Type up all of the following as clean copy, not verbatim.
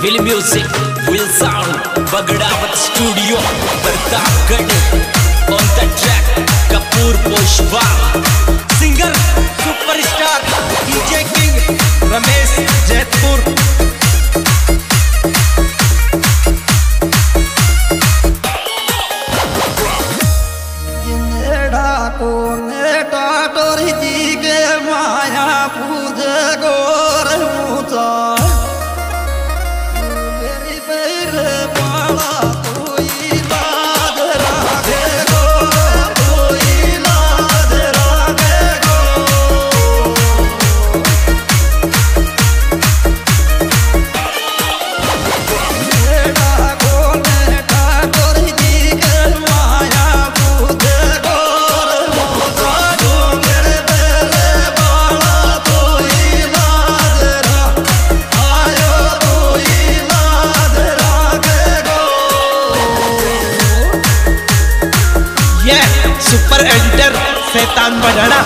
Will Music, Will Sound, Bagdawat Studio, Pratapgarh. On the track, Kapoor Pushpa. Singer, Superstar, DJ King, Ramesh Jaipur. Super editor शैतान बजाना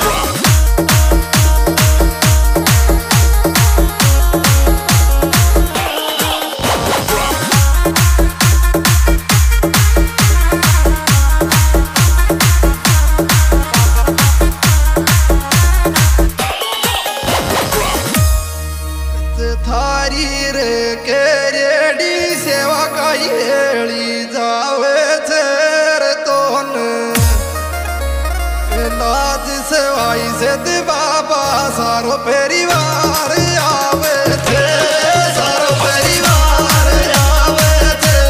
थारी रे के ready सेवा काई हेली जावे तेरे तोन लाज सेवाई से दे बाबा सारो परिवार आवे थे सारो परिवार आवे थे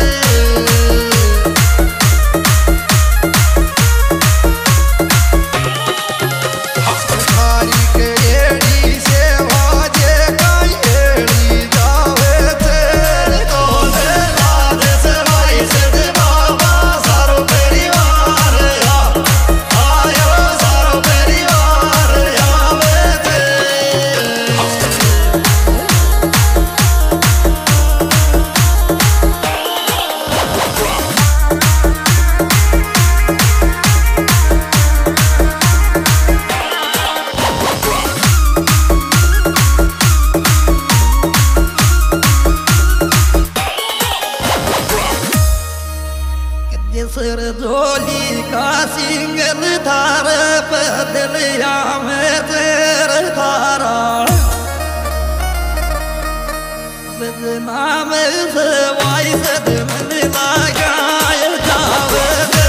थारी के एड़ी सेवा जे काई एड़ी जावे थे तो लाज सेवाई से दे बाबा सारो परिवार सर झोली का सिंगल धार बदलिया में तेरे धारा बदनाम से वाई से मन लगा जावे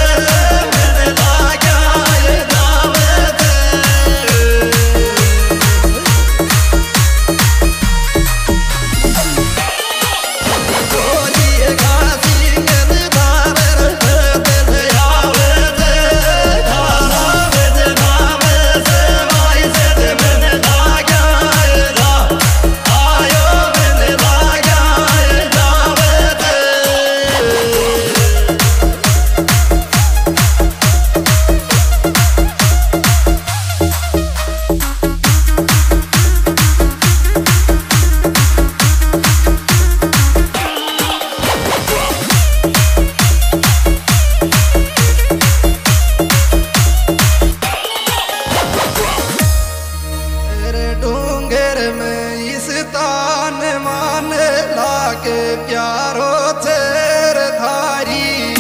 के प्यारो तेरे धारी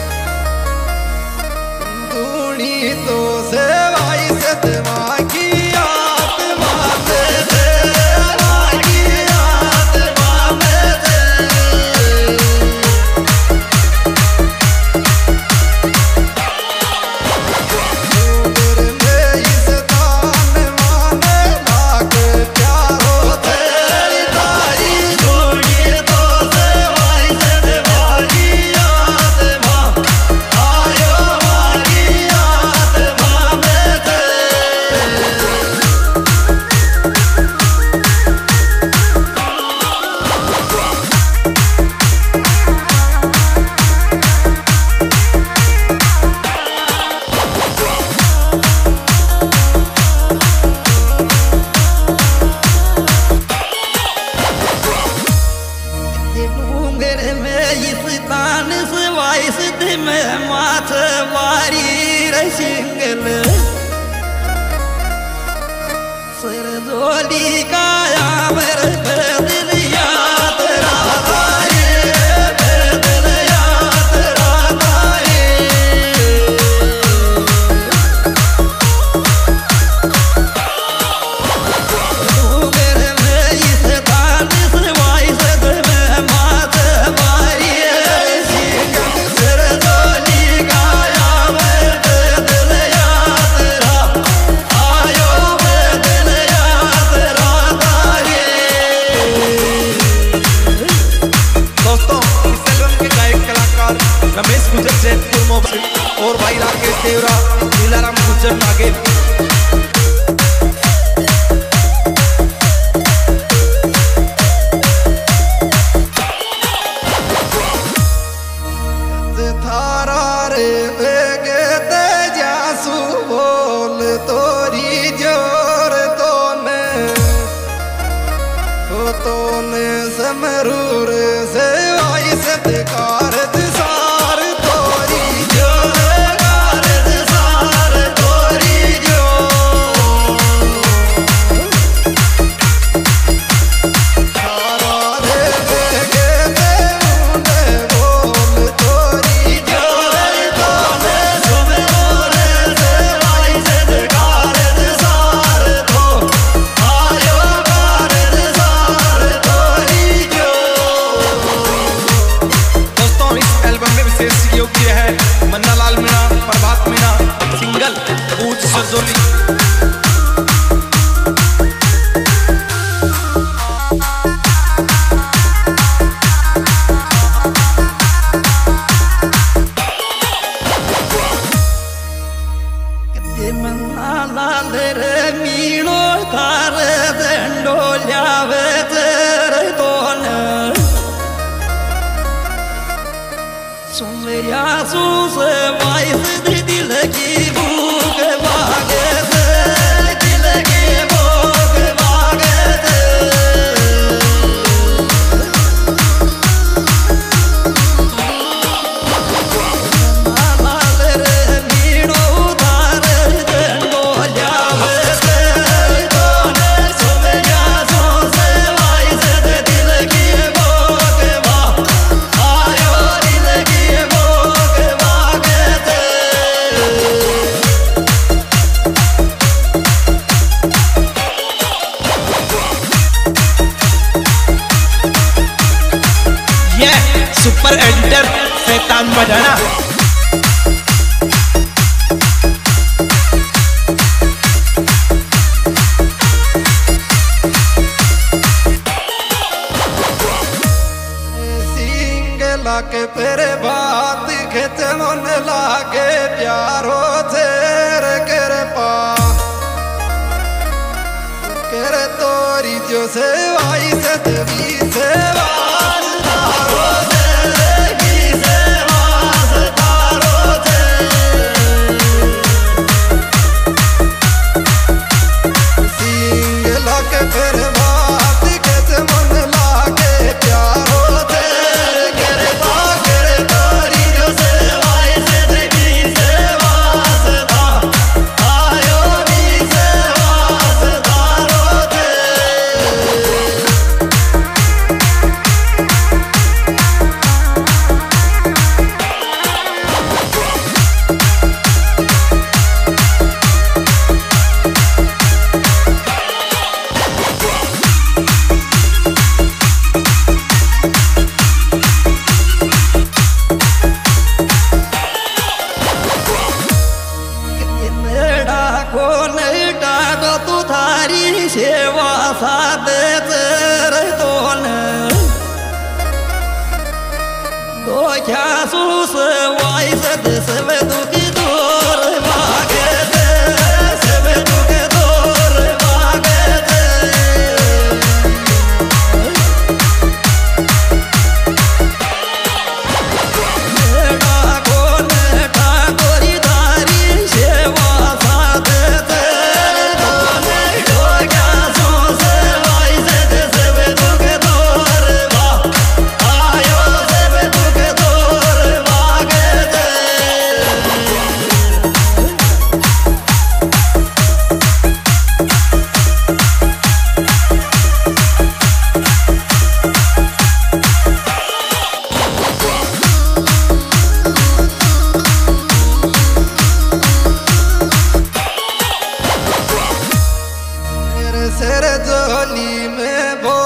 दूनी तो सेवाई से दिमागी आत्मा दे में माथ मारी रसिंगल सिर जोली काया मेरे दिल याद समरूर से आई सत्कार सार तोरी जो कारद सार तोरी जो सारा देगे ते मुंडे बोल तोरी जो तोने समरूर से आई सत्कार सार तो आयो कारद सार तोरी जो। दोस्तों इस एल्बम में विशेष सहयोग किए हैं मन्ना लाल मीणा, प्रभात मीणा, सिंगल ऊंच सरजोली। मन्ना लाल रे मीणो तार दंडो ल्यावे तेरे दोन सुमेरिया सूसे वाइस दिल की भूख मांगे थे दिल की भूख मांगे थे लाल रे मीणो तार दंडो ल्यावे तेरे दोन सुमेरिया सूसे वाइस दिल की भूख आयो दिल की भूख मांगे थे। ये सुपर एडिटर शैतान बजाना। सिंग लाके तेरे बात खेत मन लागे प्यारो तेरे करे पा करे तोरी जो सेवाई सतवी सेवा तारो तेरे की सेवा तारो सिंग लाके तेरे बात खेत मन लागे प्यारो तेरे करे पा करे तोरी जो सेवाई सतवी सेवा सदा आयो नी सेवा सदारो नेड़ा को नेड़ा तो तू थारी सेवा सादे तेरे दोन दो क्या सूस वाई सद सेवे दुखी दूर भागे थे सेवे दुखी दूर भागे थे नेड़ा को नेड़ा गोरी धारी सेवा सादे तेरे दोन दो क्या सूस वाई सद सेवे दुखी दूर आयो सेवे दुखी दूर भागे थे। मेरे सिर जोली में